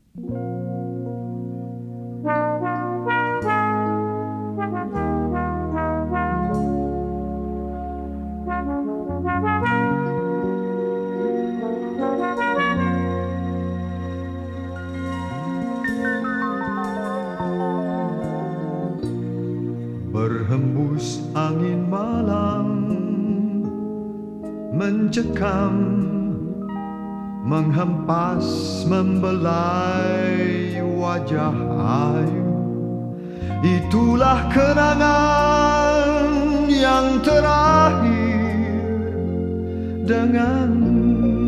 Berhembus angin malam mencekam, menghempas, membelai wajah ayu. Itulah kenangan yang terakhir denganmu.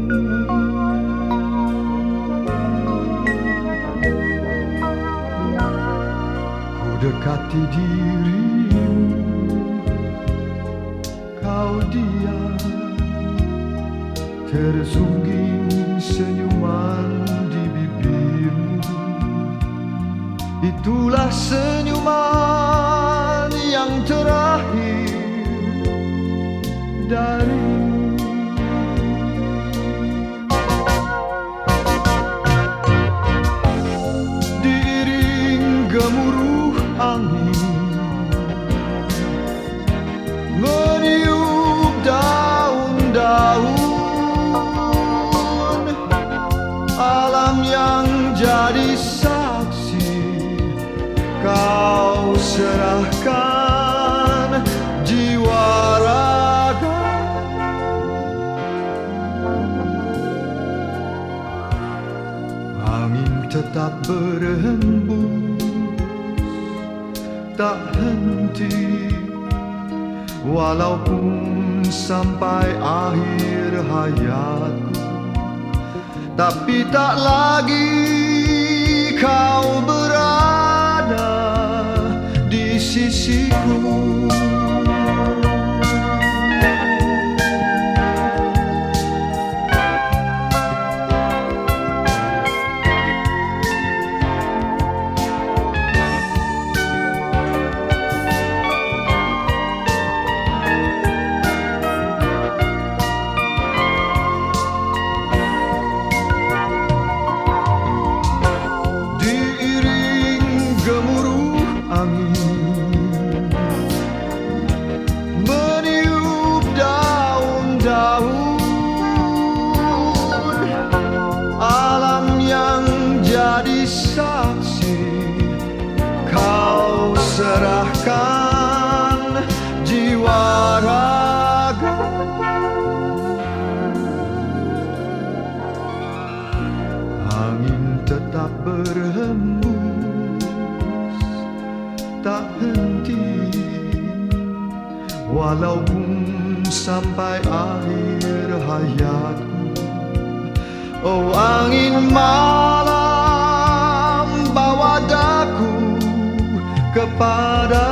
Ku dekati dirimu, kau diam, tersungging senyuman di bibirmu. Itulah senyuman yang terakhir darimu. Diiring gemuruh angin meniup daun-daun, alam yang jadi saksi kau serahkan jiwa raga. Angin tetap berhembus, tak henti, walaupun sampai akhir hayatku. Tapi tak lagi kau berada di sisiku. Meniup daun-daun, alam yang jadi saksi kau serahkan jiwa raga. Angin tetap berhembus, tak henti, walaupun sampai akhir hayatku. Oh angin malam, bawa daku kepada